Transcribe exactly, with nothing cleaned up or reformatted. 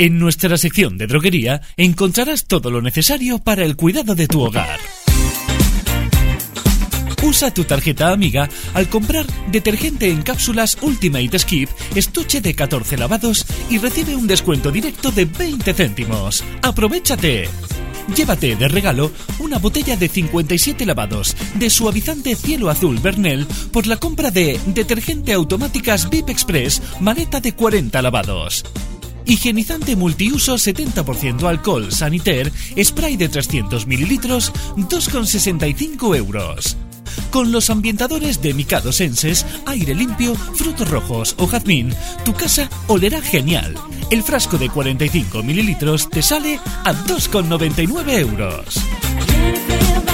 En nuestra sección de droguería encontrarás todo lo necesario para el cuidado de tu hogar. Usa tu tarjeta amiga al comprar detergente en cápsulas Ultimate Skip estuche de catorce lavados y recibe un descuento directo de veinte céntimos. ¡Aprovechate! Llévate de regalo una botella de cincuenta y siete lavados de suavizante cielo azul Bernel por la compra de detergente automáticas V I P Express maleta de cuarenta lavados. Higienizante multiuso setenta por ciento alcohol Sanitaire spray de trescientos mililitros dos con sesenta y cinco euros. Con los ambientadores de Mikado Senses, aire limpio, frutos rojos o jazmín, tu casa olerá genial. El frasco de cuarenta y cinco mililitros te sale a dos con noventa y nueve euros.